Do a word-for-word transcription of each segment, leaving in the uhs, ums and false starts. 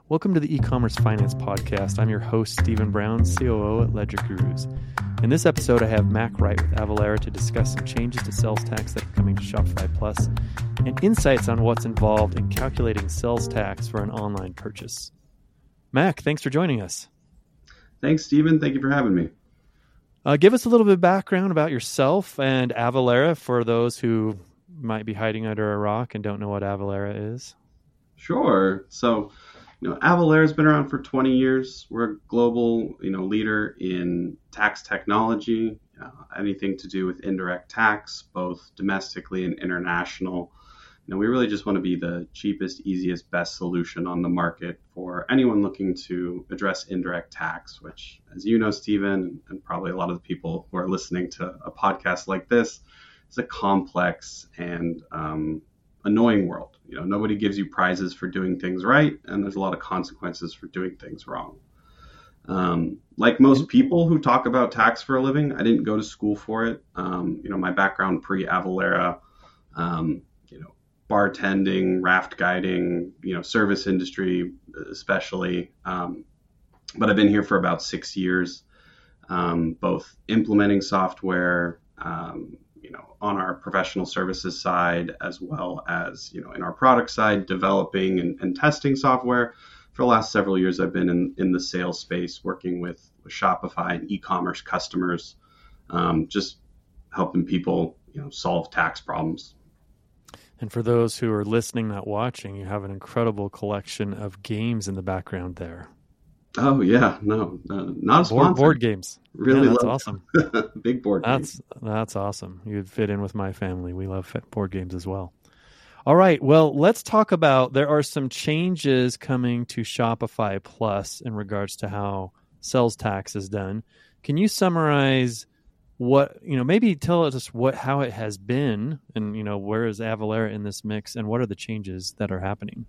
Welcome to the E-commerce Finance Podcast. I'm your host, Stephen Brown, C O O at Ledger Gurus. In this episode, I have Mac Wright with Avalara to discuss some changes to sales tax that are coming to Shopify Plus and insights on what's involved in calculating sales tax for an online purchase. Mac, thanks for joining us. Thanks, Stephen. Thank you for having me. Uh, give us a little bit of background about yourself and Avalara for those who might be hiding under a rock and don't know what Avalara is. Sure. So, you know, Avalara has been around for twenty years. We're a global, you know, leader in tax technology, uh, anything to do with indirect tax, both domestically and international. You know, we really just want to be the cheapest, easiest, best solution on the market for anyone looking to address indirect tax, which, as you know, Stephen, and probably a lot of the people who are listening to a podcast like this, is a complex and um, annoying world. You know, nobody gives you prizes for doing things right, and there's a lot of consequences for doing things wrong. Um, like most people who talk about tax for a living, I didn't go to school for it. Um, you know, my background pre-Avalara, um, you know, bartending, raft guiding, you know, service industry especially. Um, but I've been here for about six years, um, both implementing software, um, you know, on our professional services side, as well as, you know, in our product side, developing and, and testing software. For the last several years, I've been in, in the sales space, working with, with Shopify and e-commerce customers, um, just helping people, you know, solve tax problems. And for those who are listening, not watching, you have an incredible collection of games in the background there. Oh yeah, no, uh, not a sponsor. Board, board games. Really, yeah, that's love awesome. Big board that's, games. That's awesome. You'd fit in with my family. We love board games as well. All right. Well, let's talk about, there are some changes coming to Shopify Plus in regards to how sales tax is done. Can you summarize what, you know, maybe tell us what, how it has been and, you know, where is Avalara in this mix and what are the changes that are happening?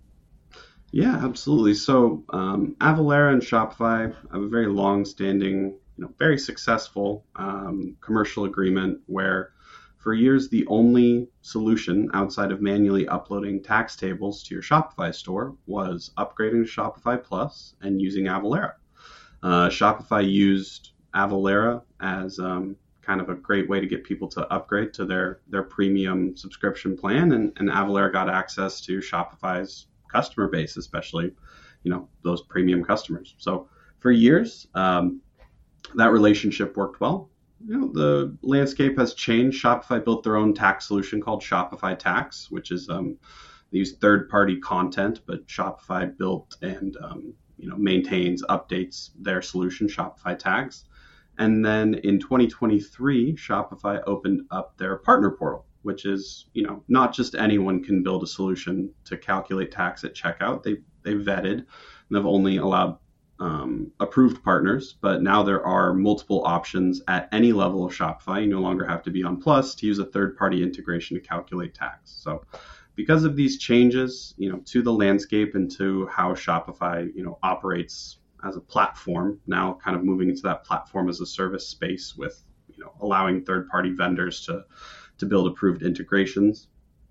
Yeah, absolutely. So um, Avalara and Shopify have a very long-standing, you know, very successful um, commercial agreement where for years the only solution outside of manually uploading tax tables to your Shopify store was upgrading to Shopify Plus and using Avalara. Uh, Shopify used Avalara as um, kind of a great way to get people to upgrade to their, their premium subscription plan, and, and Avalara got access to Shopify's customer base, especially, you know, those premium customers. So for years, um, that relationship worked well. You know, the landscape has changed. Shopify built their own tax solution called Shopify Tax, which is um, they use third-party content, but Shopify built and um, you know maintains, updates their solution, Shopify Tax. And then in twenty twenty-three, Shopify opened up their partner portal, which is, you know, not just anyone can build a solution to calculate tax at checkout. They they vetted and they've only allowed um, approved partners, but now there are multiple options at any level of Shopify. You no longer have to be on Plus to use a third-party integration to calculate tax. So because of these changes, you know, to the landscape and to how Shopify, you know, operates as a platform, now kind of moving into that platform as a service space with, you know, allowing third-party vendors to to build approved integrations.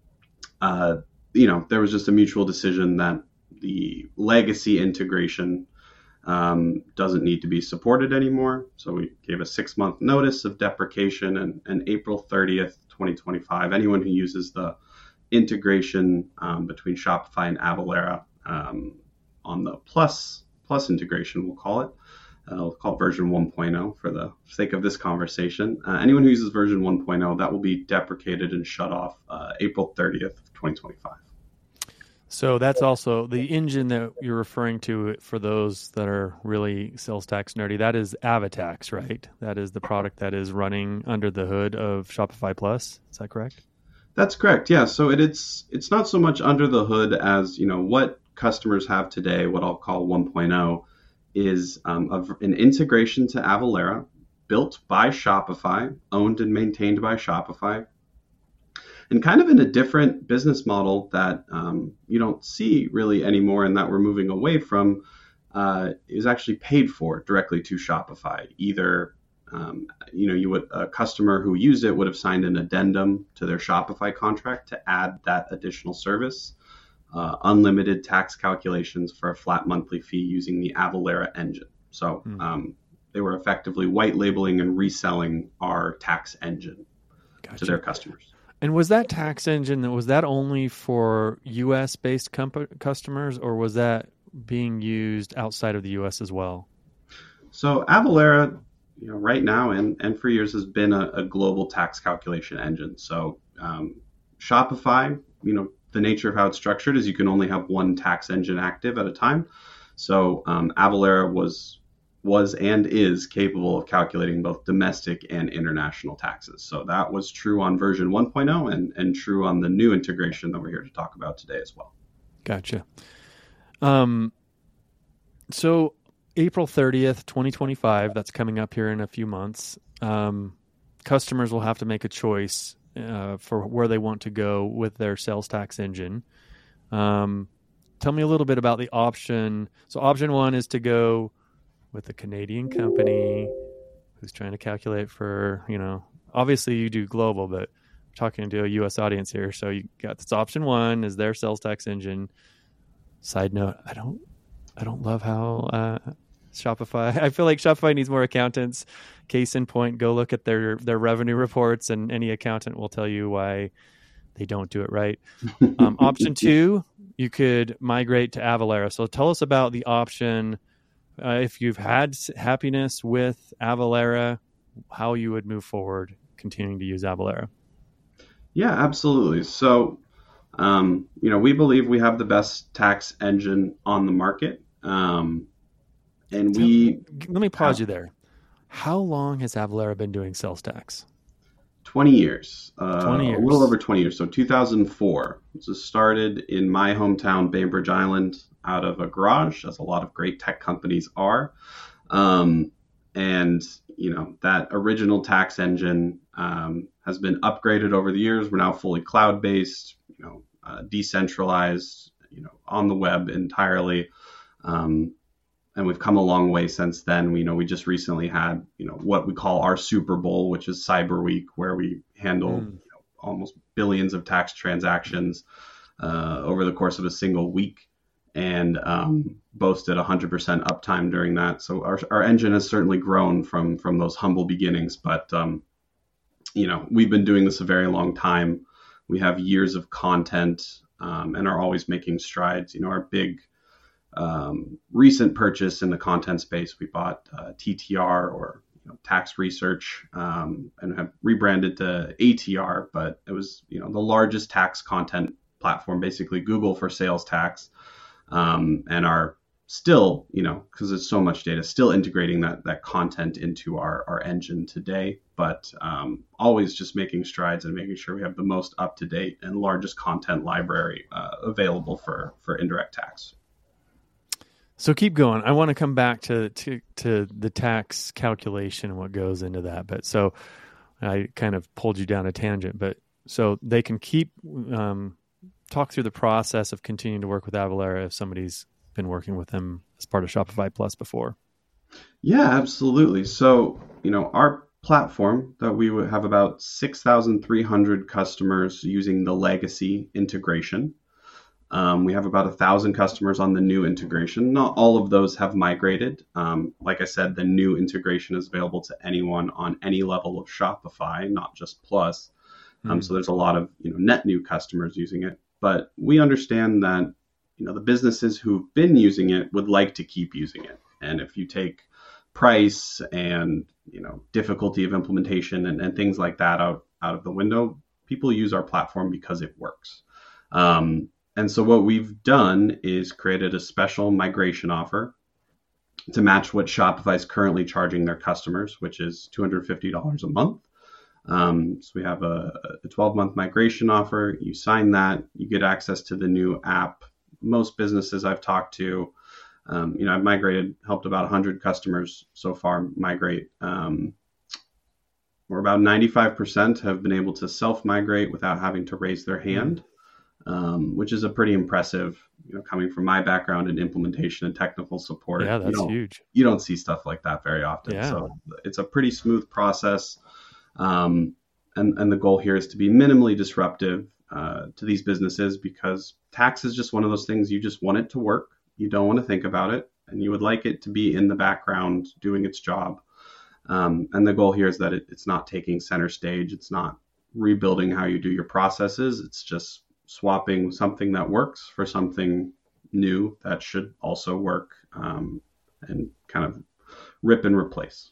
Uh, you know, there was just a mutual decision that the legacy integration um, doesn't need to be supported anymore. So we gave a six-month notice of deprecation, and, and April thirtieth, twenty twenty-five, anyone who uses the integration um, between Shopify and Avalara um, on the Plus, Plus integration, we'll call it, Uh, we'll call it version one point oh for the sake of this conversation. Uh, anyone who uses version one point oh, that will be deprecated and shut off uh, April thirtieth, twenty twenty-five. So that's also the engine that you're referring to for those that are really sales tax nerdy. That is Avatax, right? That is the product that is running under the hood of Shopify Plus. Is that correct? That's correct. Yeah. So it, it's it's not so much under the hood as, you know, what customers have today, what I'll call one point oh. is um, a, an integration to Avalara built by Shopify, owned and maintained by Shopify, and kind of in a different business model that um, you don't see really anymore and that we're moving away from, uh, is actually paid for directly to Shopify. Either, um, you know, you would a customer who used it would have signed an addendum to their Shopify contract to add that additional service. uh, unlimited tax calculations for a flat monthly fee using the Avalara engine. So Mm. um, they were effectively white labeling and reselling our tax engine Gotcha. to their customers. And was that tax engine, was that only for U S based comp- customers, or was that being used outside of the U S as well? So Avalara, you know, right now and, and for years has been a, a global tax calculation engine. So um, Shopify, you know, the nature of how it's structured is you can only have one tax engine active at a time. So um, Avalara was was and is capable of calculating both domestic and international taxes. So that was true on version one point oh and, and true on the new integration that we're here to talk about today as well. Gotcha. Um, so April thirtieth, twenty twenty-five, that's coming up here in a few months. Um, customers will have to make a choice uh, for where they want to go with their sales tax engine. Um, tell me a little bit about the option. So option one is to go with a Canadian company who's trying to calculate for, you know, obviously you do global, but I'm talking to a U S audience here. So you got this option one is their sales tax engine. Side note, I don't, I don't love how uh, Shopify, I feel like Shopify needs more accountants. Case in point, go look at their, their revenue reports and any accountant will tell you why they don't do it right. Um, option two, you could migrate to Avalara. So tell us about the option. Uh, if you've had happiness with Avalara, how you would move forward continuing to use Avalara. Yeah, absolutely. So, um, you know, we believe we have the best tax engine on the market. Um, and Tell, we... Let me pause have, you there. How long has Avalara been doing sales tax? twenty years. Uh, twenty years. A little over twenty years. So two thousand four. This was started in my hometown, Bainbridge Island, out of a garage, as a lot of great tech companies are. Um, and, you know, that original tax engine um, has been upgraded over the years. We're now fully cloud-based, you know, uh, decentralized, you know, on the web entirely. Um, and we've come a long way since then. We you know we just recently had, you know, what we call our Super Bowl, which is Cyber Week, where we handle mm. you know, almost billions of tax transactions uh, over the course of a single week. And um, boasted one hundred percent uptime during that. So our, our engine has certainly grown from from those humble beginnings. But, um, you know, we've been doing this a very long time. We have years of content um, and are always making strides. You know, our big um, recent purchase in the content space, we bought uh, T T R or you know, Tax Research um, and have rebranded to A T R. But it was, you know, the largest tax content platform, basically Google for sales tax. Um, and are still, you know, because there's so much data, still integrating that that content into our, our engine today, but um, always just making strides and making sure we have the most up-to-date and largest content library uh, available for, for indirect tax. So keep going. I want to come back to, to, to the tax calculation and what goes into that. But so I kind of pulled you down a tangent, but so they can keep... Um, talk through the process of continuing to work with Avalara if somebody's been working with them as part of Shopify Plus before. Yeah, absolutely. So, you know, our platform that we would have about six thousand three hundred customers using the legacy integration. Um, we have about a thousand customers on the new integration. Not all of those have migrated. Um, like I said, the new integration is available to anyone on any level of Shopify, not just Plus. Um, mm. So there's a lot of, you know, net new customers using it. But we understand that, you know, the businesses who've been using it would like to keep using it. And if you take price and, you know, difficulty of implementation and, and things like that out, out of the window, people use our platform because it works. Um, and so what we've done is created a special migration offer to match what Shopify is currently charging their customers, which is two hundred fifty dollars a month. Um, so we have a, a twelve-month migration offer. You sign that, you get access to the new app. Most businesses I've talked to, um, you know, I've migrated, helped about one hundred customers so far migrate. Um, or about ninety-five percent have been able to self-migrate without having to raise their hand, um, which is a pretty impressive, you know, coming from my background in implementation and technical support. Yeah, that's you huge. You don't see stuff like that very often. Yeah. So it's a pretty smooth process. Um, and, and the goal here is to be minimally disruptive uh, to these businesses because tax is just one of those things you just want it to work. You don't want to think about it, and you would like it to be in the background doing its job. Um, and the goal here is that it, it's not taking center stage. It's not rebuilding how you do your processes. It's just swapping something that works for something new that should also work, um, and kind of rip and replace.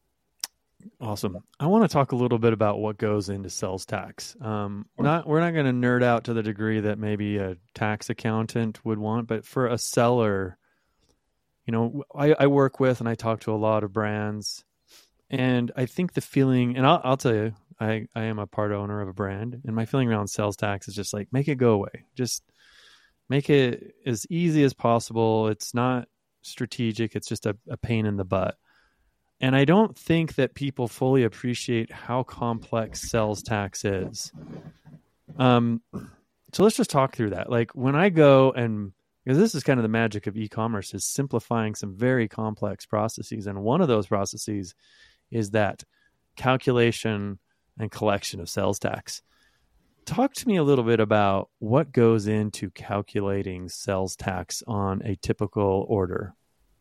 Awesome. I want to talk a little bit about what goes into sales tax. Um, not we're not going to nerd out to the degree that maybe a tax accountant would want, but for a seller, you know, I, I work with and I talk to a lot of brands, and I think the feeling, and I'll, I'll tell you, I, I am a part owner of a brand, and my feeling around sales tax is just like, make it go away. Just make it as easy as possible. It's not strategic. It's just a, a pain in the butt. And I don't think that people fully appreciate how complex sales tax is. Um, so let's just talk through that. Like when I go and, because this is kind of the magic of e-commerce, is simplifying some very complex processes. And one of those processes is that calculation and collection of sales tax. Talk to me a little bit about what goes into calculating sales tax on a typical order.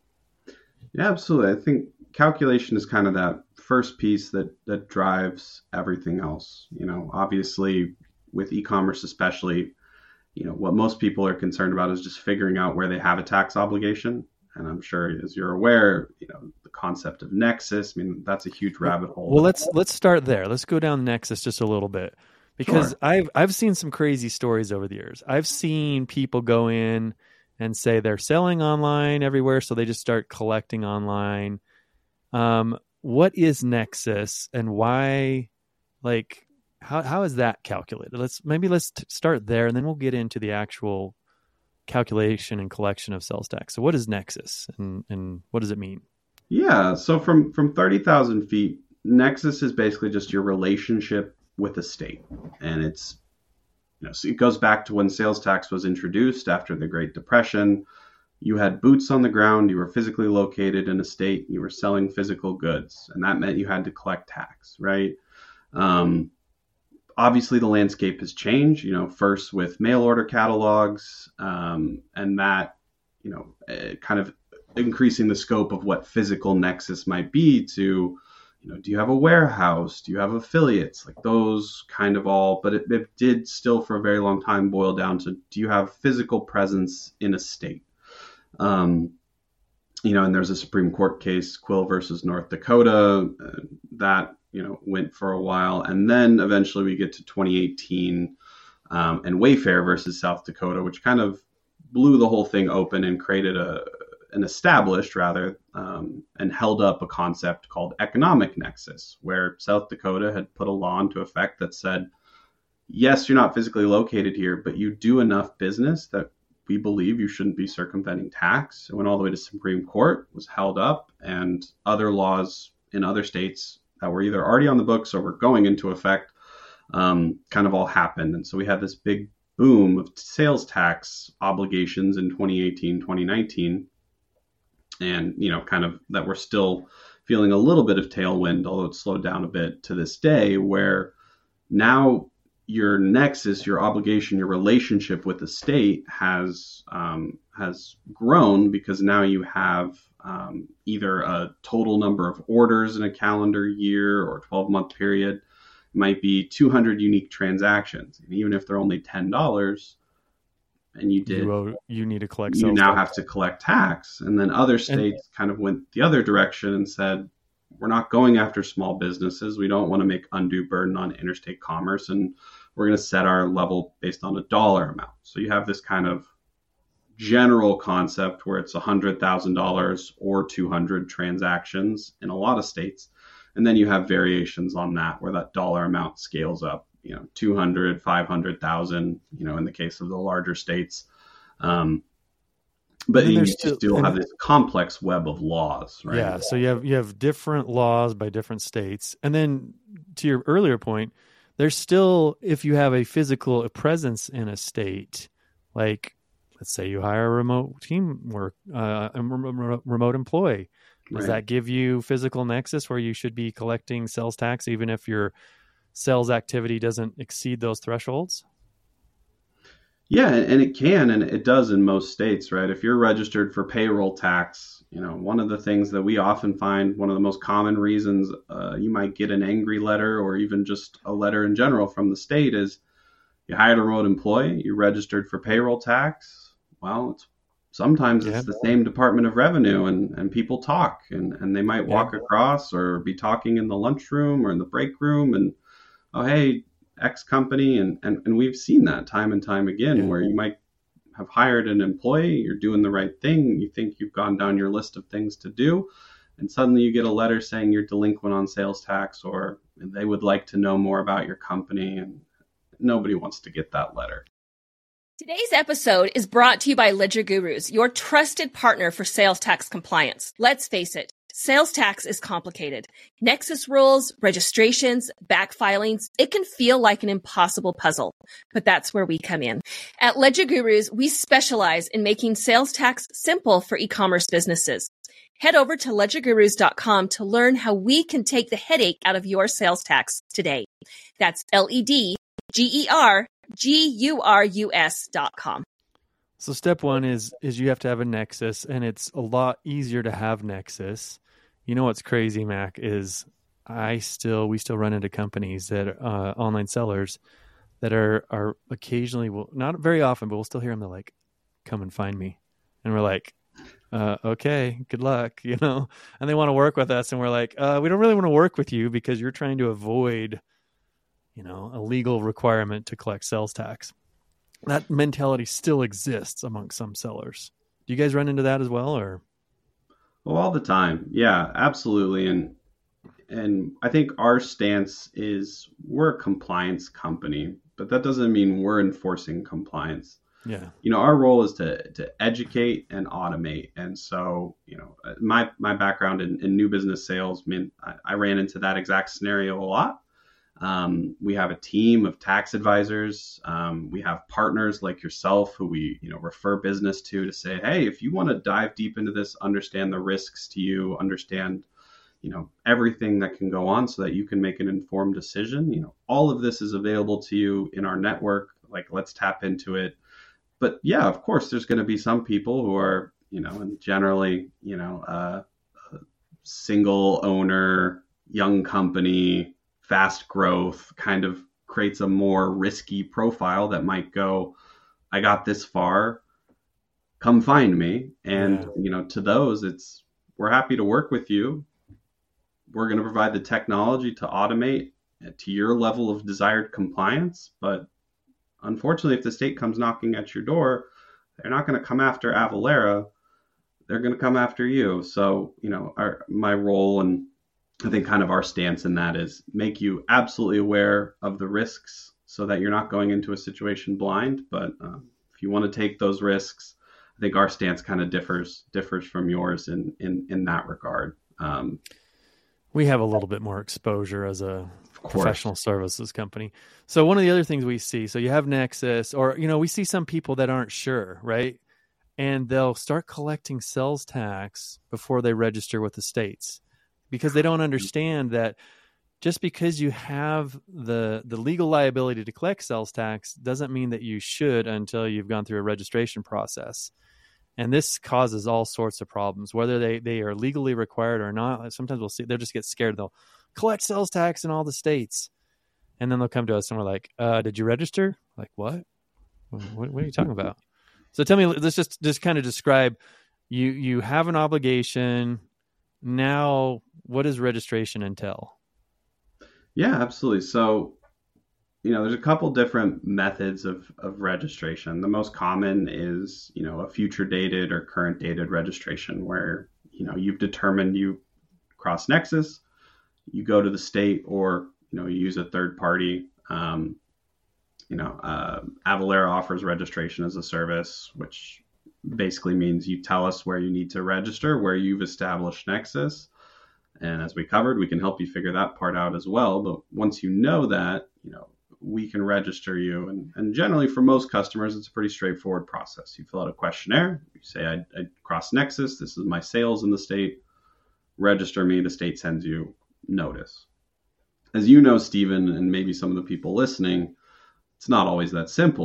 Yeah, absolutely. I think calculation is kind of that first piece that that drives everything else. You know, obviously with e-commerce especially, you know, what most people are concerned about is just figuring out where they have a tax obligation. And I'm sure, as you're aware, you know, the concept of nexus, I mean, that's a huge rabbit hole. Well, let's let's start there. Let's go down nexus just a little bit, because Sure. I've I've seen some crazy stories over the years. I've seen people go in and say they're selling online everywhere, so they just start collecting online. Um, what is Nexus and why, like, how, how is that calculated? Let's maybe let's t- start there, and then we'll get into the actual calculation and collection of sales tax. So what is Nexus, and, and what does it mean? Yeah. So from, from thirty thousand feet, Nexus is basically just your relationship with the state. And it's, you know, so it goes back to when sales tax was introduced after the Great Depression. You had boots on the ground, you were physically located in a state, you were selling physical goods, and that meant you had to collect tax, right? Um, obviously, the landscape has changed, you know, first with mail order catalogs, um, and that, you know, uh, kind of increasing the scope of what physical nexus might be to, you know, do you have a warehouse? Do you have affiliates? Like those kind of all, but it, it did still for a very long time boil down to, do you have physical presence in a state? Um, you know, and there's a Supreme Court case, Quill versus North Dakota, uh, that, you know, went for a while. And then eventually we get to twenty eighteen um, and Wayfair versus South Dakota, which kind of blew the whole thing open and created a, an established rather, um, and held up a concept called economic nexus, where South Dakota had put a law into effect that said, yes, you're not physically located here, but you do enough business that we believe you shouldn't be circumventing tax. It went all the way to Supreme Court, was held up, and other laws in other states that were either already on the books or were going into effect um, kind of all happened. And so we had this big boom of sales tax obligations in twenty eighteen, twenty nineteen. And, you know, kind of that we're still feeling a little bit of tailwind, although it's slowed down a bit to this day, where now your nexus, your obligation, your relationship with the state has um, has grown, because now you have um, either a total number of orders in a calendar year or twelve month period. It might be two hundred unique transactions. And even if they're only ten dollars and you did, You, owe, you need to collect you sales now tax. have to collect tax. And then other states and, kind of went the other direction and said, we're not going after small businesses. We don't want to make undue burden on interstate commerce, and we're going to set our level based on a dollar amount. So you have this kind of general concept where it's one hundred thousand dollars or two hundred transactions in a lot of states. And then you have variations on that where that dollar amount scales up, you know, two hundred, five hundred thousand, you know, in the case of the larger states. Um, But you still, still have this complex web of laws, right? Yeah. So you have you have different laws by different states. And then to your earlier point, there's still, if you have a physical presence in a state, like let's say you hire a remote teamwork, uh, a remote employee, does right. that give you physical nexus where you should be collecting sales tax even if your sales activity doesn't exceed those thresholds? Yeah, and it can, and it does in most states, right? If you're registered for payroll tax, you know, one of the things that we often find, one of the most common reasons uh, you might get an angry letter or even just a letter in general from the state is you hired a remote employee, you registered for payroll tax. Well, it's sometimes Yeah. it's the same Department of Revenue, and, and people talk, and, and they might Yeah. walk across or be talking in the lunchroom or in the break room, and oh, hey, X company. And, and, and we've seen that time and time again, Yeah. where you might have hired an employee, you're doing the right thing, you think you've gone down your list of things to do, and suddenly you get a letter saying you're delinquent on sales tax, or they would like to know more about your company, and nobody wants to get that letter. Today's episode is brought to you by Ledger Gurus, your trusted partner for sales tax compliance. Let's face it, sales tax is complicated. Nexus rules, registrations, back filings, it can feel like an impossible puzzle, but that's where we come in. At Ledger Gurus, we specialize in making sales tax simple for e-commerce businesses. Head over to ledger gurus dot com to learn how we can take the headache out of your sales tax today. That's L E D G E R G U R U S dot com. So step one is is you have to have a Nexus, and it's a lot easier to have Nexus. You know what's crazy, Mac, is I still we still run into companies that uh, online sellers that are are occasionally will not very often, but we'll still hear them. They're like, "Come and find me," and we're like, uh, "Okay, good luck," you know. And they want to work with us, and we're like, uh, "We don't really want to work with you because you're trying to avoid, you know, a legal requirement to collect sales tax." That mentality still exists among some sellers. Do you guys run into that as well, or? Well, all the time. Yeah, absolutely. And and I think our stance is we're a compliance company, but that doesn't mean we're enforcing compliance. Yeah. You know, our role is to to educate and automate. And so, you know, my my background in, in new business sales meant I, I ran into that exact scenario a lot. Um, we have a team of tax advisors. Um, we have partners like yourself who we, you know, refer business to to say, hey, if you want to dive deep into this, understand the risks to you, understand, you know, everything that can go on so that you can make an informed decision. You know, all of this is available to you in our network. Like, let's tap into it. But yeah, of course, there's going to be some people who are, you know, and generally, you know, uh, a single owner, young company, fast growth kind of creates a more risky profile that might go, I got this far, come find me. And, yeah. you know, to those, it's, we're happy to work with you. We're going to provide the technology to automate to your level of desired compliance. But unfortunately, if the state comes knocking at your door, they're not going to come after Avalara. They're going to come after you. So, you know, our, my role, and I think kind of our stance in that, is make you absolutely aware of the risks so that you're not going into a situation blind. But um, if you want to take those risks, I think our stance kind of differs differs from yours in in, in that regard. Um, we have a little bit more exposure as a professional services company. So one of the other things we see, so you have Nexus, or, you know, we see some people that aren't sure, right? And they'll start collecting sales tax before they register with the states, because they don't understand that just because you have the the legal liability to collect sales tax doesn't mean that you should until you've gone through a registration process. And this causes all sorts of problems, whether they, they are legally required or not. Sometimes we'll see, they'll just get scared. They'll collect sales tax in all the states. And then they'll come to us and we're like, uh, did you register? Like, what? What, what are you talking about? So tell me, let's just, just kind of describe, you, you have an obligation. Now, what does registration entail? Yeah, absolutely. So, you know, there's a couple different methods of, of registration. The most common is, you know, a future dated or current dated registration where, you know, you've determined you cross Nexus, you go to the state, or, you know, you use a third party. Um, you know, uh, Avalara offers registration as a service, which basically means you tell us where you need to register, where you've established Nexus. And as we covered, we can help you figure that part out as well. But once you know that, you know, we can register you. And, and generally for most customers, it's a pretty straightforward process. You fill out a questionnaire. You say, I, I cross Nexus. This is my sales in the state. Register me. The state sends you notice. As you know, Stephen, and maybe some of the people listening, it's not always that simple.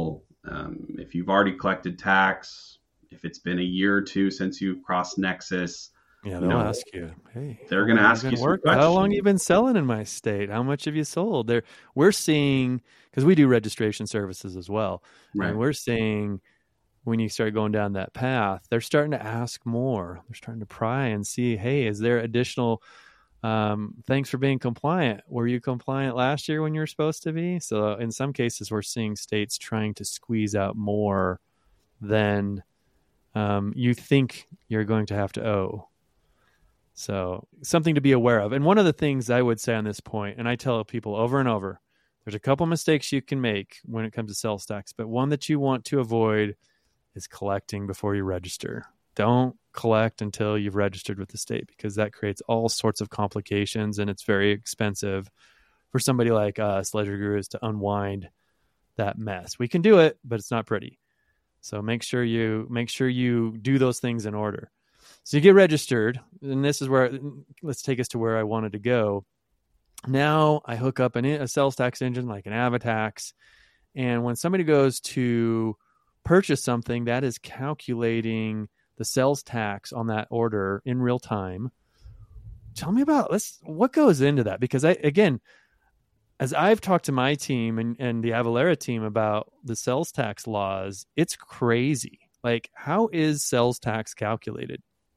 Um, if you've already collected tax, if it's been a year or two since you've crossed Nexus, Yeah, you they'll know, ask you, hey, they're how going to long ask you you been some work- questions. How long you been selling in my state? How much have you sold? There, we're seeing, because we do registration services as well, Right. and we're seeing when you start going down that path, they're starting to ask more. They're starting to pry and see, hey, is there additional, um, thanks for being compliant. Were you compliant last year when you were supposed to be? So in some cases, we're seeing states trying to squeeze out more than um, you think you're going to have to owe. So something to be aware of. And one of the things I would say on this point, and I tell people over and over, there's a couple mistakes you can make when it comes to sales tax, but one that you want to avoid is collecting before you register. Don't collect until you've registered with the state, because that creates all sorts of complications, and it's very expensive for somebody like us, Ledger Gurus, to unwind that mess. We can do it, but it's not pretty. So make sure you make sure you do those things in order. So you get registered, and this is where, let's take us to where I wanted to go. Now I hook up an, a sales tax engine like an AvaTax, and when somebody goes to purchase something, that is calculating the sales tax on that order in real time. Tell me about let's what goes into that, because I again, as I've talked to my team and, and the Avalara team about the sales tax laws, it's crazy. Like, how is sales tax calculated?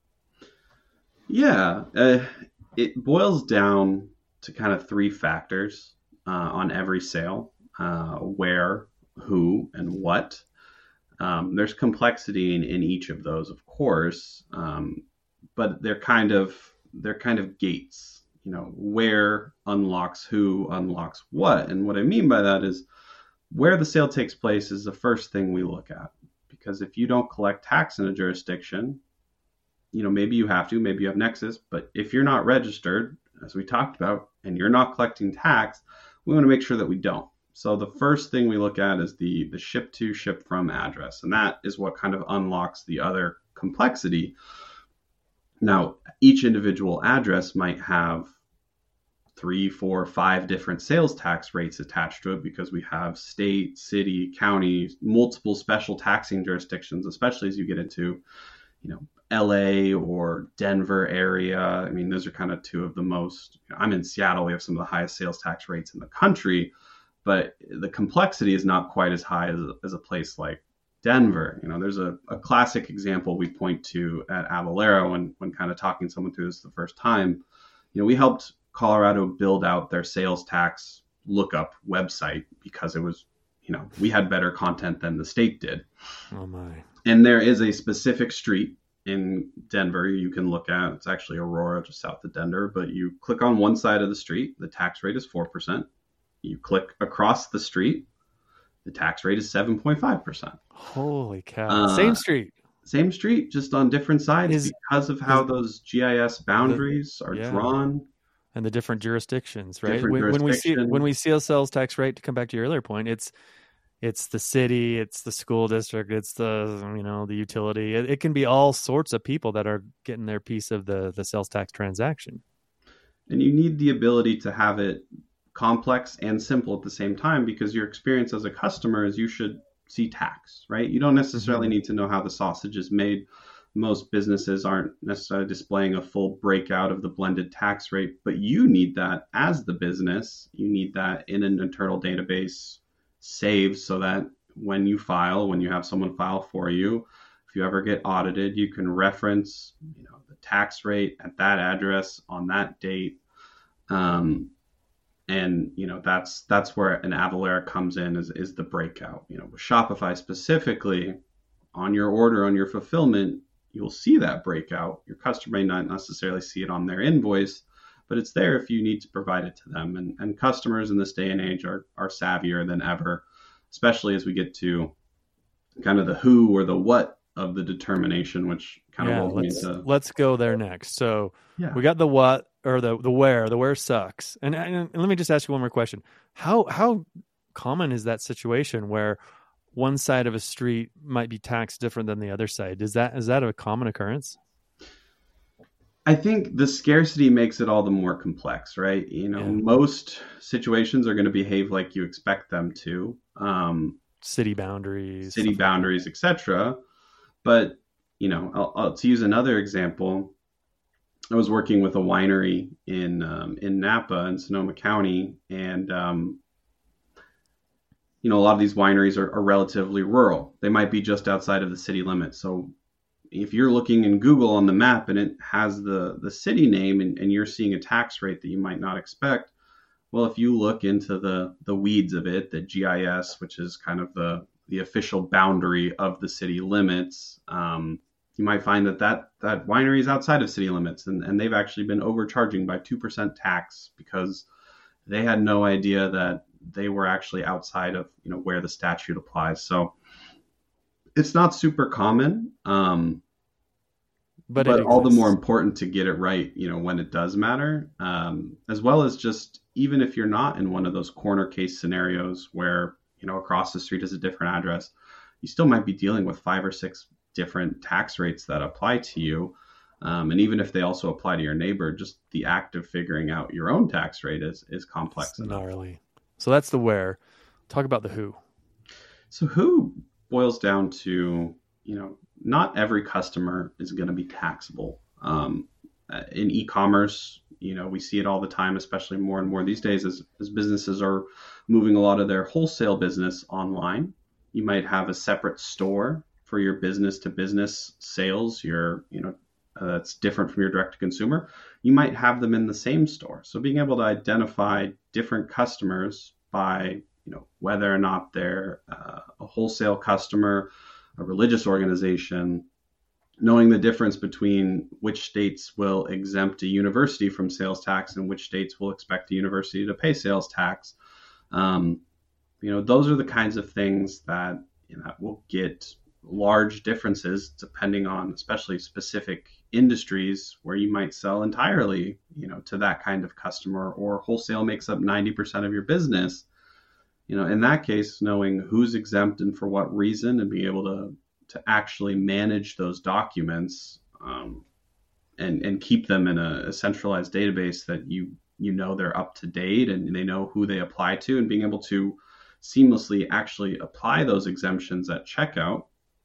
Yeah, uh, it boils down to kind of three factors uh, on every sale: uh, where, who, and what. Um, there's complexity in, in each of those, of course, um, but they're kind of they're kind of gates. You know, where unlocks who, unlocks what, and what I mean by that is where the sale takes place is the first thing we look at, because if you don't collect tax in a jurisdiction, you know, maybe you have to, maybe you have Nexus, but if you're not registered, as we talked about, and you're not collecting tax, we want to make sure that we don't. So the first thing we look at is the, the ship to, ship from address, and that is what kind of unlocks the other complexity. Now, each individual address might have three, four, five different sales tax rates attached to it, because we have state, city, county, multiple special taxing jurisdictions, especially as you get into, you know, L A or Denver area. I mean, those are kind of two of the most, you know, I'm in Seattle. We have some of the highest sales tax rates in the country, but the complexity is not quite as high as, as a place like Denver. You know, there's a, a classic example we point to at Avalara when, when kind of talking someone through this the first time. You know, we helped Colorado build out their sales tax lookup website because it was, you know, we had better content than the state did. Oh my. And there is a specific street in Denver you can look at. It's actually Aurora, just south of Denver, but you click on one side of the street, the tax rate is four percent. You click across the street, the tax rate is seven point five percent. Holy cow. Uh, Same street. Same street, just on different sides Is- because of how is- those G I S boundaries are yeah. drawn. And the different jurisdictions, right? Different when, when we see jurisdiction. when we see a sales tax rate, to come back to your earlier point, it's it's the city, it's the school district, it's the you know the utility. It, it can be all sorts of people that are getting their piece of the the sales tax transaction. And you need the ability to have it complex and simple at the same time, because your experience as a customer is you should see tax, right? You don't necessarily Mhm. need to know how the sausage is made. Most businesses aren't necessarily displaying a full breakout of the blended tax rate, but you need that as the business. You need that in an internal database saved so that when you file, when you have someone file for you, if you ever get audited, you can reference, you know, the tax rate at that address on that date. Um, and you know that's that's where an Avalara comes in, is is the breakout. You know, with Shopify specifically, on your order, on your fulfillment, you'll see that breakout. Your customer may not necessarily see it on their invoice, but it's there if you need to provide it to them. And and customers in this day and age are are savvier than ever, especially as we get to kind of the who or the what of the determination, which kind Yeah, of rolls me let's into let's go there next. So yeah. we got the what or the the where. The where sucks. And, and and let me just ask you one more question. How how common is that situation where one side of a street might be taxed different than the other side? Is that is that a common occurrence? I think the scarcity makes it all the more complex, right? You know, Yeah. most situations are going to behave like you expect them to. Um, city boundaries, city boundaries, et cetera. But, you know, I'll, I'll, to use another example, I was working with a winery in um, in Napa in Sonoma County, and um, you know, a lot of these wineries are, are relatively rural. They might be just outside of the city limits. So if you're looking in Google on the map and it has the the city name, and, and you're seeing a tax rate that you might not expect, well, if you look into the the weeds of it, the G I S, which is kind of the the official boundary of the city limits, um, you might find that that, that winery is outside of city limits, and, and they've actually been overcharging by two percent tax because they had no idea that they were actually outside of, you know, where the statute applies. So it's not super common, um, but, but all the more important to get it right, you know, when it does matter, um, as well as just even if you're not in one of those corner case scenarios where, you know, across the street is a different address, you still might be dealing with five or six different tax rates that apply to you. Um, and even if they also apply to your neighbor, just the act of figuring out your own tax rate is, is complex. It's gnarly. So that's the where. Talk about the who. So who boils down to, you know, not every customer is going to be taxable. Um, in e-commerce, you know, we see it all the time, especially more and more these days as, as businesses are moving a lot of their wholesale business online. You might have a separate store for your business to business sales, your, you know, uh, that's different from your direct to consumer. You might have them in the same store. So being able to identify different customers by, you know, whether or not they're uh, a wholesale customer, a religious organization, knowing the difference between which states will exempt a university from sales tax and which states will expect a university to pay sales tax. Um, you know, those are the kinds of things that, you know, will get large differences depending on especially specific industries where you might sell entirely, you know, to that kind of customer, or wholesale makes up ninety percent of your business. You know, in that case, knowing who's exempt and for what reason, and being able to to actually manage those documents um, and and keep them in a, a centralized database that you you know they're up to date and they know who they apply to, and being able to seamlessly actually apply those exemptions at checkout.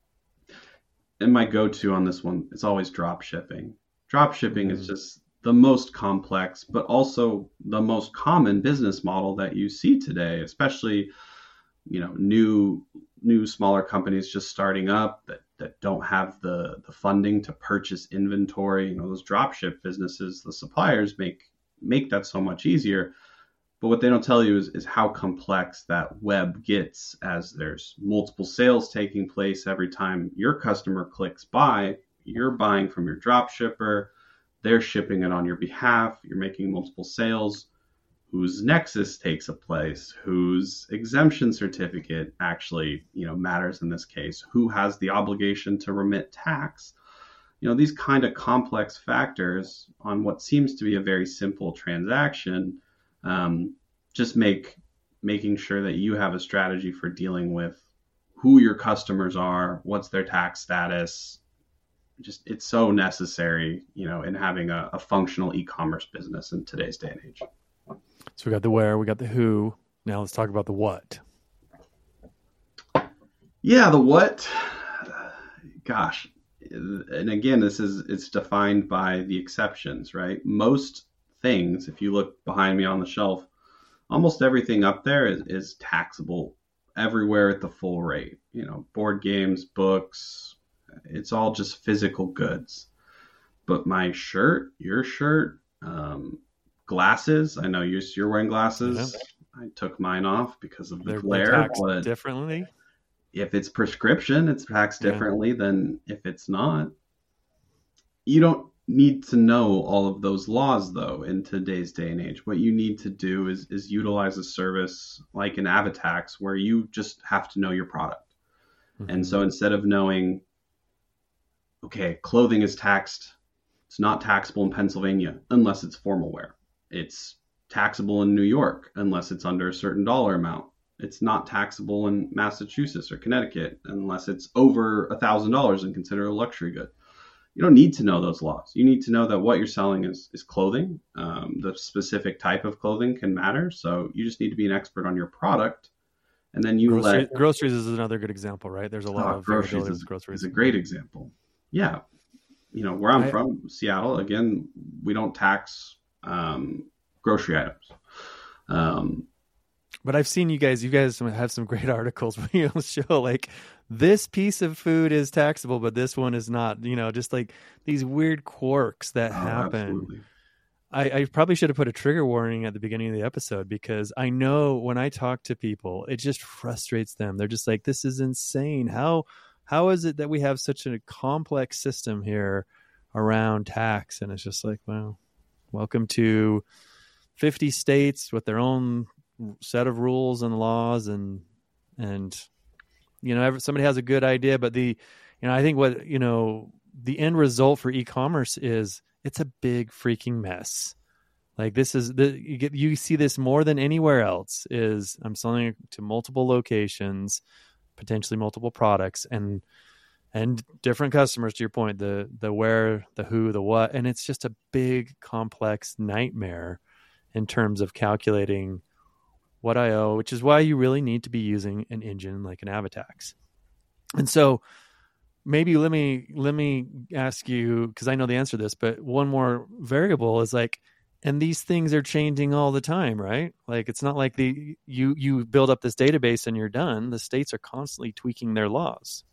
And my go-to on this one is always drop shipping. Drop shipping mm-hmm. is just the most complex, but also the most common business model that you see today, especially, you know, new new smaller companies just starting up that, that don't have the, the funding to purchase inventory. You know, those drop ship businesses, the suppliers make make that so much easier. But what they don't tell you is, is how complex that web gets as there's multiple sales taking place every time your customer clicks buy. You're buying from your drop shipper, they're shipping it on your behalf, you're making multiple sales. Whose nexus takes a place, whose exemption certificate actually, you know, matters in this case, who has the obligation to remit tax. You know, these kind of complex factors on what seems to be a very simple transaction, um, just make making sure that you have a strategy for dealing with who your customers are, what's their tax status. Just, it's so necessary, you know, in having a, a functional e-commerce business in today's day and age. So we got the where, we got the who. Now let's talk about the what. Yeah, the what. Gosh. And again, this is, it's defined by the exceptions, right? Most things, if you look behind me on the shelf, almost everything up there is, is taxable everywhere at the full rate. You know, board games, books, it's all just physical goods. But my shirt, your shirt, um, glasses, I know you're, you're wearing glasses. Yeah. I took mine off because of the They're glare. Taxed but differently? If it's prescription, it's taxed Yeah. differently than if it's not. You don't need to know all of those laws, though, in today's day and age. What you need to do is, is utilize a service like an Avitax where you just have to know your product. Mm-hmm. And so instead of knowing, okay, clothing is taxed, it's not taxable in Pennsylvania unless it's formal wear. It's taxable in New York unless it's under a certain dollar amount. It's not taxable in Massachusetts or Connecticut unless it's over one thousand dollars and considered a luxury good. You don't need to know those laws. You need to know that what you're selling is, is clothing. Um, the specific type of clothing can matter. So you just need to be an expert on your product And then you Grocery, let groceries is another good example, right? There's a lot oh, of groceries variability is, with groceries. is a great example. Yeah. You know, where I'm I, from, Seattle, again, we don't tax um, grocery items. Um, but I've seen you guys, you guys have some great articles where you show like this piece of food is taxable, but this one is not, you know, just like these weird quirks that oh, happen. Absolutely. I, I probably should have put a trigger warning at the beginning of the episode, because I know when I talk to people, it just frustrates them. They're just like, this is insane. How, how is it that we have such a complex system here around tax? And it's just like, well, welcome to fifty states with their own set of rules and laws. And, and, you know, somebody has a good idea, but the, you know, I think what, you know, the end result for e-commerce is, it's a big freaking mess. Like this is the, you get, you see this more than anywhere else is I'm selling to multiple locations, potentially multiple products, and, and different customers, to your point, the, the where, the who, the what, and it's just a big complex nightmare in terms of calculating what I owe, which is why you really need to be using an engine like an Avatax. And so, maybe let me let me ask you, because I know the answer to this, but one more variable is like, and these things are changing all the time, right? Like it's not like the you you build up this database and you're done. The states are constantly tweaking their laws.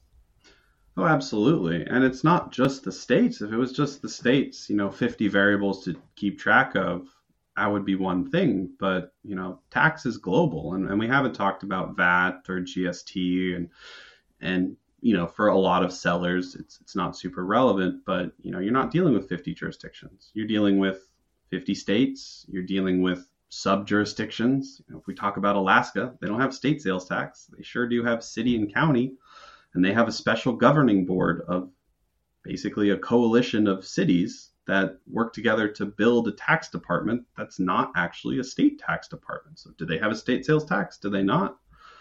Oh, absolutely. And it's not just the states. If it was just the states, you know, fifty variables to keep track of, that would be one thing. But, you know, tax is global. And, and we haven't talked about V A T or G S T and and you know, for a lot of sellers, it's it's not super relevant, but, you know, you're not dealing with fifty jurisdictions. You're dealing with fifty states. You're dealing with sub-jurisdictions. You know, if we talk about Alaska, they don't have state sales tax. They sure do have city and county, and they have a special governing board of basically a coalition of cities that work together to build a tax department that's not actually a state tax department. So do they have a state sales tax? Do they not?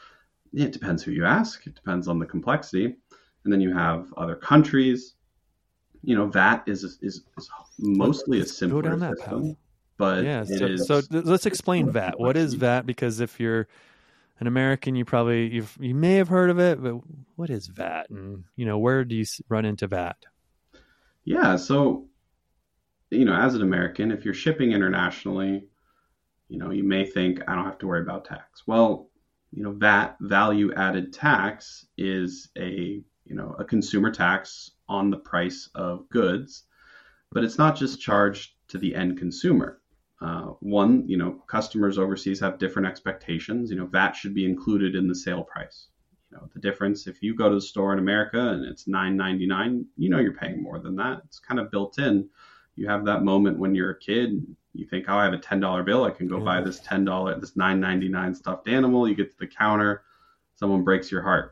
It depends who you ask. It depends on the complexity. And then you have other countries. You know, V A T is is, is mostly let's a simpler go down that system, path. but yeah. it So, is so let's explain V A T. What is V A T? Because if you're an American, you probably you've, you may have heard of it, but what is V A T? And you know, where do you run into V A T? Yeah. So, you know, as an American, if you're shipping internationally, you know, you may think I don't have to worry about tax. Well, you know, V A T, value added tax, is a, you know, a consumer tax on the price of goods, but it's not just charged to the end consumer. Uh, one, you know, customers overseas have different expectations. You know, V A T should be included in the sale price. You know, the difference, if you go to the store in America and it's nine ninety-nine, you know, you're paying more than that. It's kind of built in. You have that moment when you're a kid, you think, oh, I have a ten dollar bill. I can go buy this ten dollar, this nine ninety-nine stuffed animal. You get to the counter, someone breaks your heart.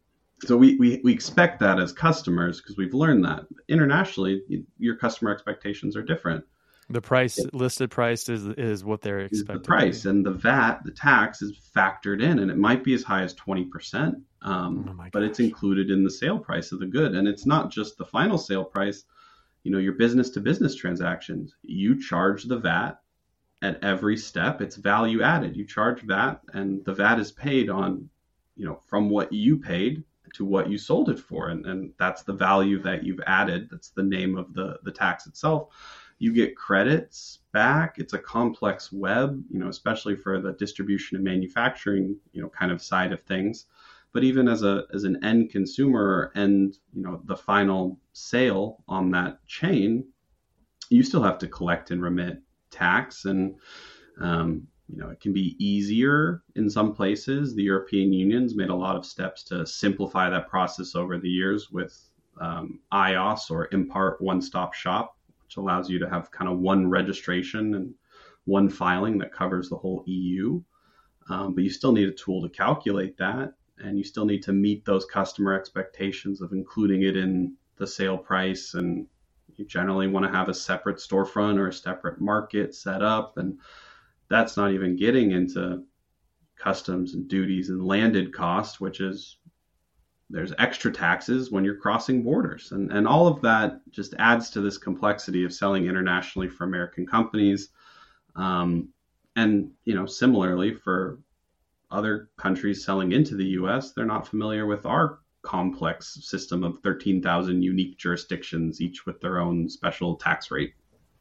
So we, we, we expect that as customers because we've learned that. Internationally, you, your customer expectations are different. The price, listed price is is what they're Is expecting. the price, and the V A T, the tax, is factored in, and it might be as high as twenty percent, um, Oh my but it's included in the sale price of the good. And it's not just the final sale price. You know, your business to business transactions, you charge the V A T at every step. It's value added. You charge V A T, and the V A T is paid on, you know, from what you paid to what you sold it for. And, and that's the value that you've added. That's the name of the, the tax itself. You get credits back. It's a complex web, you know, especially for the distribution and manufacturing, you know, kind of side of things. But even as a as an end consumer and, you know, the final sale on that chain, you still have to collect and remit tax. And, um, you know, it can be easier in some places. The European Union's made a lot of steps to simplify that process over the years with um, I O S, or Impart One Stop Shop, which allows you to have kind of one registration and one filing that covers the whole E U. Um, but you still need a tool to calculate that. And you still need to meet those customer expectations of including it in the sale price. And you generally want to have a separate storefront or a separate market set up. And that's not even getting into customs and duties and landed costs, which is there's extra taxes when you're crossing borders. And, and all of that just adds to this complexity of selling internationally for American companies. Um, and, you know, similarly for other countries selling into the U S, they're not familiar with our complex system of thirteen thousand unique jurisdictions, each with their own special tax rate.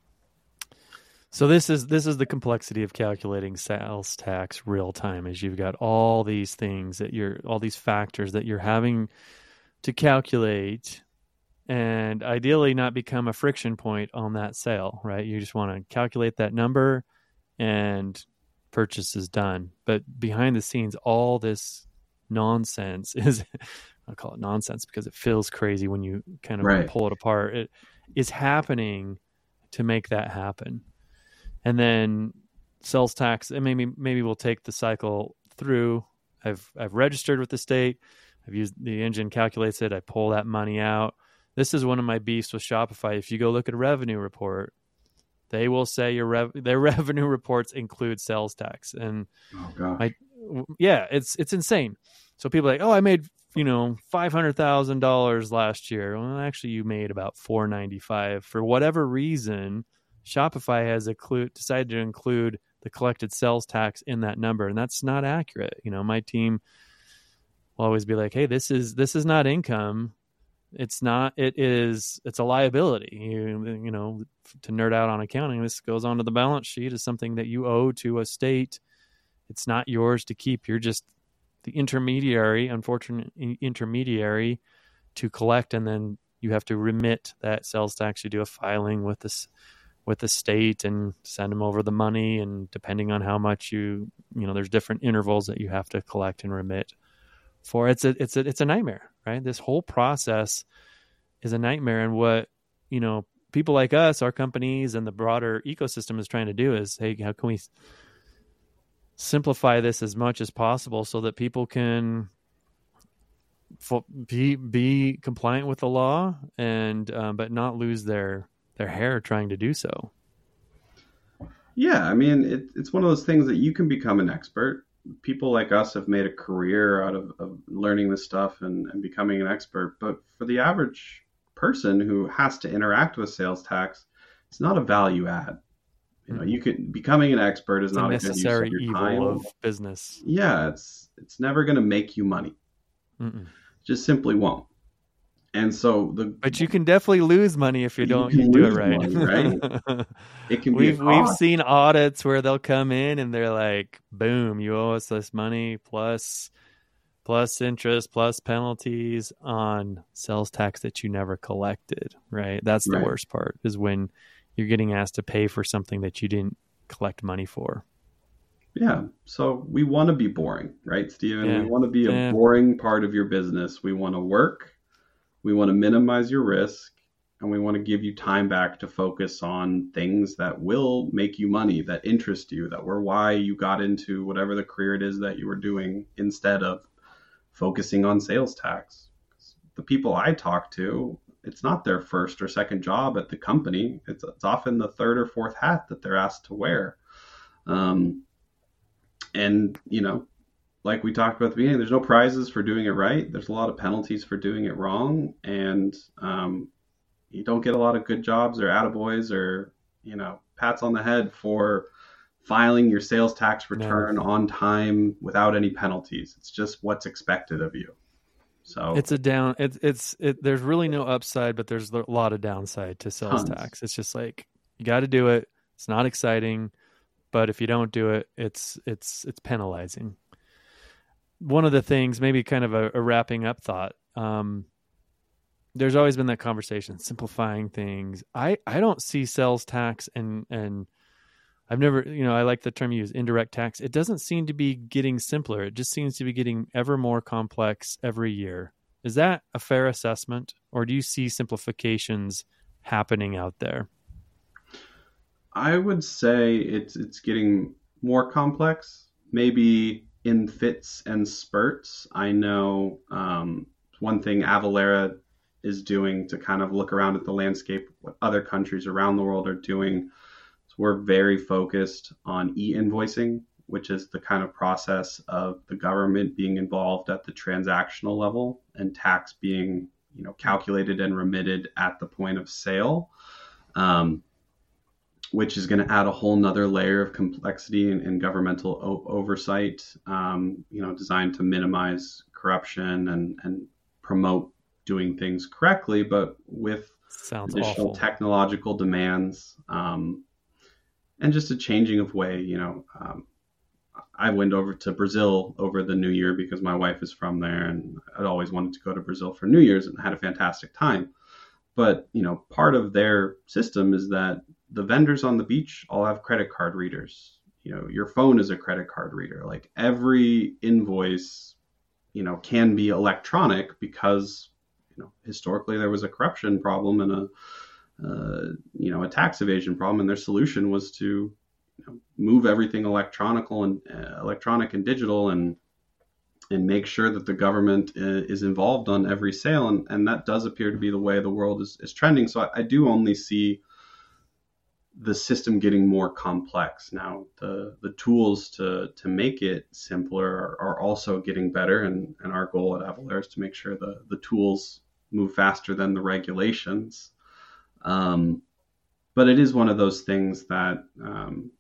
So this is this is the complexity of calculating sales tax real time, is you've got all these things that you're all these factors that you're having to calculate, and ideally not become a friction point on that sale, right? You just want to calculate that number and purchase is done. But behind the scenes, all this nonsense is, I call it nonsense because it feels crazy when you kind of Right. pull it apart. It is happening to make that happen. And then sales tax, and maybe maybe we'll take the cycle through. I've I've registered with the state. I've used the engine calculates it. I pull that money out. This is one of my beefs with Shopify. If you go look at a revenue report, they will say your rev- their revenue reports include sales tax. And Oh gosh. my, yeah, it's it's insane. So people are like, oh, I made you know five hundred thousand dollars last year. Well, actually, you made about four ninety five. For whatever reason, Shopify has include, decided to include the collected sales tax in that number, and that's not accurate. You know, my team will always be like, "Hey, this is this is not income. It's not. It is. It's a liability." You, you know, to nerd out on accounting, this goes onto the balance sheet as something that you owe to a state. It's not yours to keep. You're just the intermediary, unfortunate intermediary, to collect, and then you have to remit that sales tax. You do a filing with this. with the state and send them over the money. And depending on how much you, you know, there's different intervals that you have to collect and remit for. It's a, it's a, it's a nightmare, right? This whole process is a nightmare. And what, you know, people like us, our companies and the broader ecosystem is trying to do is, hey, how can we simplify this as much as possible so that people can be, be compliant with the law and, um, but not lose their, their hair trying to do so. Yeah, I mean, it, it's one of those things that you can become an expert. People like us have made a career out of, of learning this stuff and, and becoming an expert. But for the average person who has to interact with sales tax, it's not a value add. You know, you could becoming an expert is It's not a a good use necessary of your evil time. of business. Yeah, it's it's never going to make you money. Mm-mm. Just simply won't. And so the But you can definitely lose money if you, You don't can do it lose right. money, right? It can be we've a we've cost. seen audits where they'll come in and they're like, boom, you owe us this money plus plus interest plus penalties on sales tax that you never collected, right? That's the Right. worst part, is when you're getting asked to pay for something that you didn't collect money for. Yeah. So we want to be boring, right, Steven? Yeah. We want to be a Yeah. boring part of your business. We want to work. We want to minimize your risk. And we want to give you time back to focus on things that will make you money, that interest you, that were why you got into whatever the career it is that you were doing, instead of focusing on sales tax. The people I talk to, it's not their first or second job at the company. It's, it's often the third or fourth hat that they're asked to wear. Um, and, you know, like we talked about at the beginning, there's no prizes for doing it right. There's a lot of penalties for doing it wrong. And um, you don't get a lot of good jobs or attaboys or, you know, pats on the head for filing your sales tax return No. on time without any penalties. It's just what's expected of you. So It's a down. It's it's it. There's really no upside, but there's a lot of downside to sales Tons. tax. It's just like you got to do it. It's not exciting, but if you don't do it, it's it's it's penalizing. One of the things, maybe kind of a, a wrapping up thought. Um, there's always been that conversation, simplifying things. I I don't see sales tax and and I've never, you know, I like the term you use, indirect tax. It doesn't seem to be getting simpler. It just seems to be getting ever more complex every year. Is that a fair assessment, or do you see simplifications happening out there? I would say it's it's getting more complex, maybe in fits and spurts. I know um, one thing Avalara is doing to kind of look around at the landscape, what other countries around the world are doing. So we're very focused on e-invoicing, which is the kind of process of the government being involved at the transactional level and tax being, you know, calculated and remitted at the point of sale. Um, which is going to add a whole nother layer of complexity and, and governmental o- oversight, um, you know, designed to minimize corruption and, and promote doing things correctly, but with Sounds additional awful. technological demands, um, and just a changing of way. You know, um, I went over to Brazil over the New Year because my wife is from there, and I'd always wanted to go to Brazil for New Year's and had a fantastic time. But, you know, part of their system is that the vendors on the beach all have credit card readers. You know, your phone is a credit card reader. Like every invoice, you know, can be electronic because, you know, historically there was a corruption problem and a, uh, you know, a tax evasion problem, and their solution was to, you know, move everything electronical and uh, electronic and digital, and and make sure that the government is involved on every sale. And, and that does appear to be the way the world is, is trending. So I, I do only see the system getting more complex. Now, the, the tools to, to make it simpler are, are also getting better. And, and our goal at Avalara is to make sure the, the tools move faster than the regulations. Um, but it is one of those things that, um,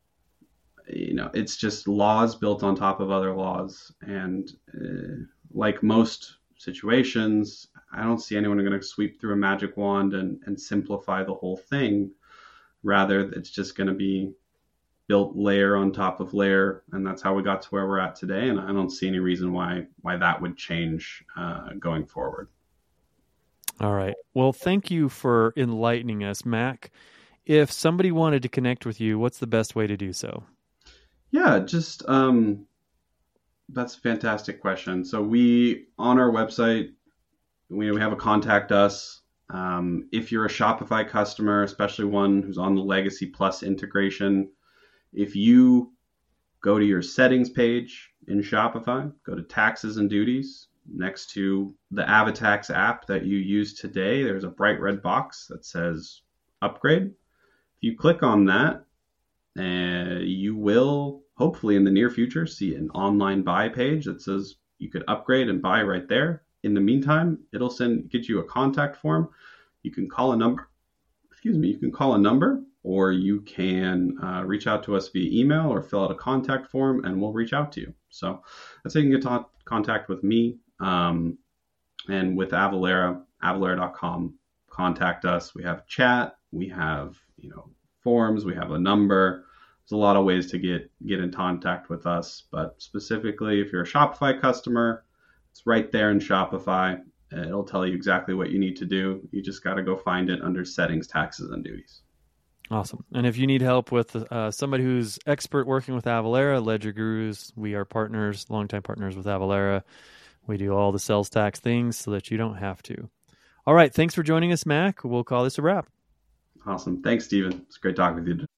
you know, it's just laws built on top of other laws. And uh, like most situations, I don't see anyone going to sweep through a magic wand and, and simplify the whole thing. Rather, it's just going to be built layer on top of layer. And that's how we got to where we're at today. And I don't see any reason why why that would change uh, going forward. All right. Well, thank you for enlightening us, Mac. If somebody wanted to connect with you, what's the best way to do so? Yeah, just um, that's a fantastic question. So we, on our website, we, we have a contact us. Um, if you're a Shopify customer, especially one who's on the Legacy Plus integration, if you go to your settings page in Shopify, go to taxes and duties, next to the Avatax app that you use today, there's a bright red box that says upgrade. If you click on that, uh, you will hopefully in the near future see an online buy page that says you could upgrade and buy right there. In the meantime, it'll send get you a contact form. You can call a number. Excuse me. You can call a number, or you can uh, reach out to us via email or fill out a contact form, and we'll reach out to you. So that's how you can get to contact with me, um, and with Avalara, avalara dot com. Contact us. We have chat. We have you know forms. We have a number. There's a lot of ways to get get in contact with us, but specifically if you're a Shopify customer, it's right there in Shopify. It'll tell you exactly what you need to do. You just got to go find it under settings, taxes, and duties. Awesome. And if you need help with uh, somebody who's expert working with Avalara, Ledger Gurus, we are partners, longtime partners with Avalara. We do all the sales tax things so that you don't have to. All right. Thanks for joining us, Mac. We'll call this a wrap. Awesome. Thanks, Stephen. It's great talking with you today.